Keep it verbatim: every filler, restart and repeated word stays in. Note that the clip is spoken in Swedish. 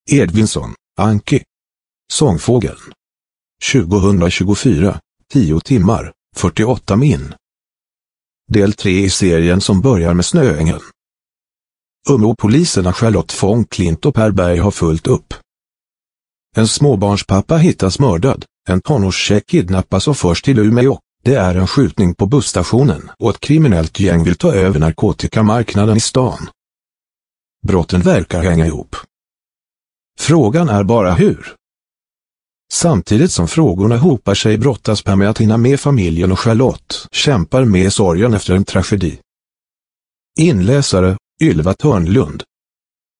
Edvinsson, Anki. Sångfågeln. tjugohundratjugofyra, tio timmar, fyrtioåtta min. Del tre i serien som börjar med Snöängeln. Umeå-poliserna Charlotte von Klint och Per Berg har fullt upp. En småbarnspappa hittas mördad, en tonårstjej kidnappas och förs till Umeå. Det är en skjutning på busstationen och ett kriminellt gäng vill ta över narkotikamarknaden i stan. Brotten verkar hänga ihop. Frågan är bara hur. Samtidigt som frågorna hopar sig brottas Per med att hinna med familjen och Charlotte kämpar med sorgen efter en tragedi. Inläsare, Ylva Törnlund.